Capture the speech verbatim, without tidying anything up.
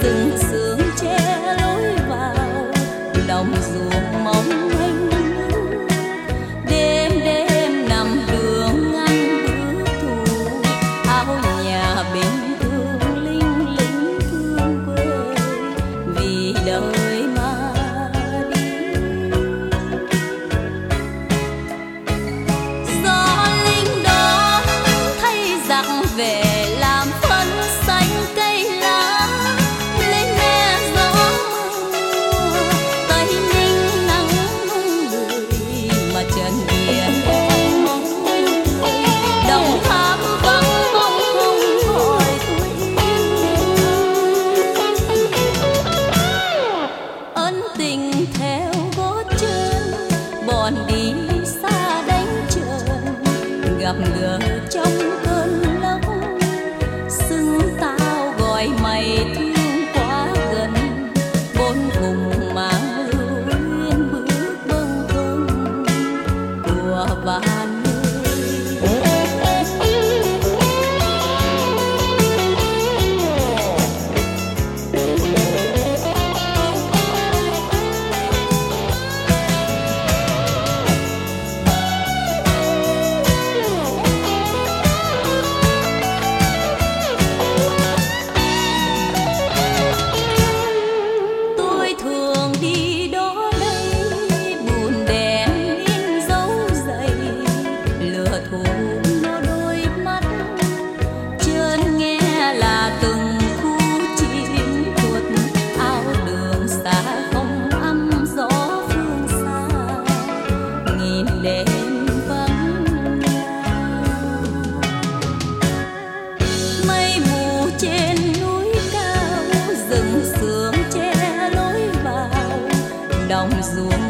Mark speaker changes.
Speaker 1: rừng sương che lối vào đồng ruộng mong mênh mông. Đêm đêm nằm đường ăn bữa thù áo nhà bình thường linh lính thương quê vì đời mà đi. Gió linh đón thay giặc về làm phân xanh cây lá lên nghe gió mưa tây ninh nắng người mà trần biển em mong đồng tháp vắng bóng không hỏi ân tình theo gót chân bọn đi xa đánh trần gặp gỡ trong cơn lốc xưng tao gọi mày thương quá gần bốn cùng mang lưu luyến bước bâng khuâng của vạn tôi thường đi đó đây buồn đèn in dấu dày lửa thù nó đôi mắt chợt nghe là từng khu chim tuột áo đường xa không âm gió phương xa nghìn đêm vắng mây mù trên núi cao rừng sương che lối vào đồng ruộng